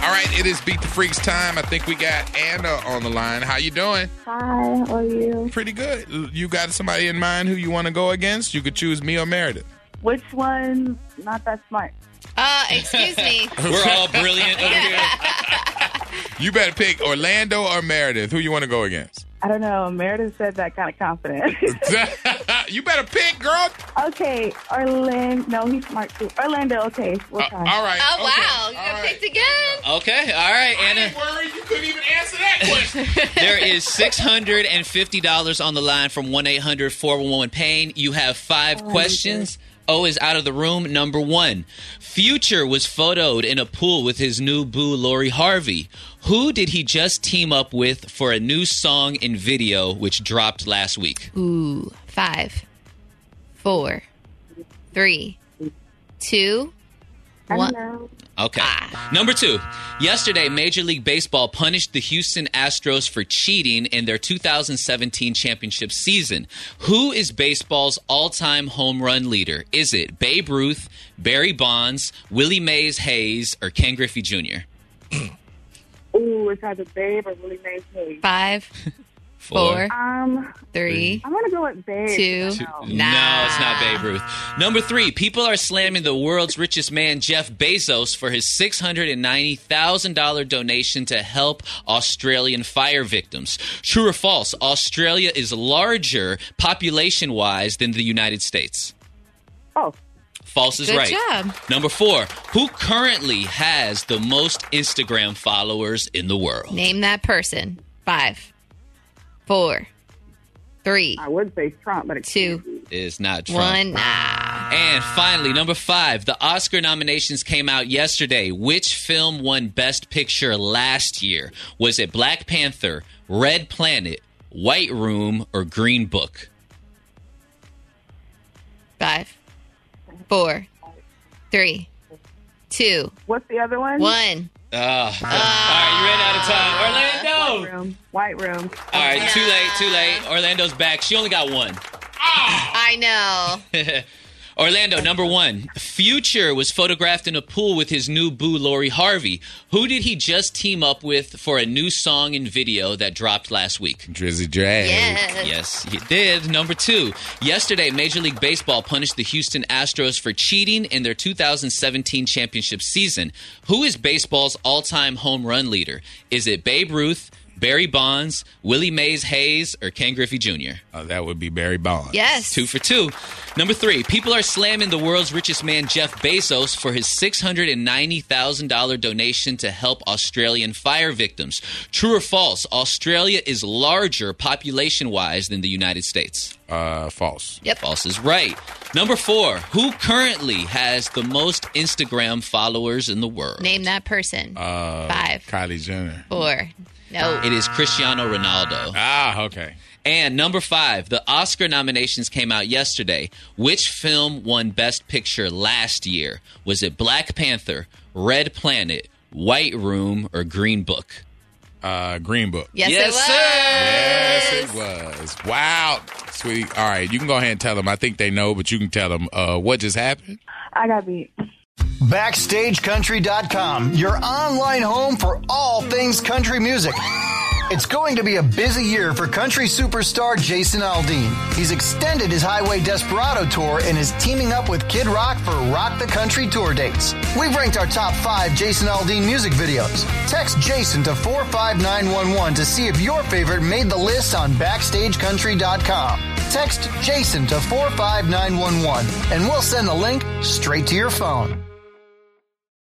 All right, it is Beat the Freaks time. I think we got Anna on the line. How you doing? Hi, how are you? Pretty good. You got somebody in mind who you want to go against? You could choose me or Meredith. Which one? Not that smart. Excuse me. We're all brilliant over here. You better pick Orlando or Meredith. Who you want to go against? I don't know. Meredith said that kind of confident. You better pick, girl. Okay, Orlando. No, he's smart too. Orlando, okay. We'll try. All right. Oh, okay. wow. You got picked again. Okay, all right, I Anna. ain't worried. You couldn't even answer that question. There is $650 on the line from 1-800-411-PAIN. You have 5 questions. O is out of the room. Number 1. Future was photoed in a pool with his new boo, Lori Harvey. Who did he just team up with for a new song and video which dropped last week? Ooh, 5, 4, 3, 2, I 1. don't know. Okay. Number 2. Yesterday, Major League Baseball punished the Houston Astros for cheating in their 2017 championship season. Who is baseball's all-time home run leader? Is it Babe Ruth, Barry Bonds, Willie Mays Hayes, or Ken Griffey Jr.? Ooh, it's either Babe or Willie Mays Hayes. 5, 4, 3, I'm going to go with Babe. 2. No. No, it's not Babe Ruth. Number 3, people are slamming the world's richest man, Jeff Bezos, for his $690,000 donation to help Australian fire victims. True or false, Australia is larger population-wise than the United States? Oh, False is Good right. job. Number 4, who currently has the most Instagram followers in the world? Name that person. 5, 4, 3, I would say Trump, but it's 2, Is not Trump. 1. Nah. And finally, number 5, the Oscar nominations came out yesterday. Which film won Best Picture last year? Was it Black Panther, Red Planet, White Room, or Green Book? 5, 4, 3, 2, What's the other one? 1. All right, you ran out of time. Orlando! White Room. All right, too late. Orlando's back. She only got 1. I know. Orlando, number 1. Future was photographed in a pool with his new boo, Lori Harvey. Who did he just team up with for a new song and video that dropped last week? Drizzy Drag. Yes. Yes, he did. Number 2. Yesterday, Major League Baseball punished the Houston Astros for cheating in their 2017 championship season. Who is baseball's all-time home run leader? Is it Babe Ruth, Barry Bonds, Willie Mays Hayes, or Ken Griffey Jr.? That would be Barry Bonds. Yes. 2 for 2. Number 3, people are slamming the world's richest man, Jeff Bezos, for his $690,000 donation to help Australian fire victims. True or false, Australia is larger population-wise than the United States? False. Yep. False is right. Number 4, who currently has the most Instagram followers in the world? Name that person. 5, Kylie Jenner. 4. No. It is Cristiano Ronaldo. Okay. And number 5, the Oscar nominations came out yesterday. Which film won Best Picture last year? Was it Black Panther, Red Planet, White Room, or Green Book? Green Book. Yes, Yes, it was. Yes, it was. Wow. Sweetie. All right, you can go ahead and tell them. I think they know, but you can tell them what just happened. I got beat. BackstageCountry.com, your online home for all things country music. It's going to be a busy year for country superstar Jason Aldean. He's extended his Highway Desperado tour and is teaming up with Kid Rock for Rock the Country tour dates. We've ranked our top 5 Jason Aldean music videos. Text Jason to 45911 to see if your favorite made the list on BackstageCountry.com. Text Jason to 45911 and we'll send the link straight to your phone.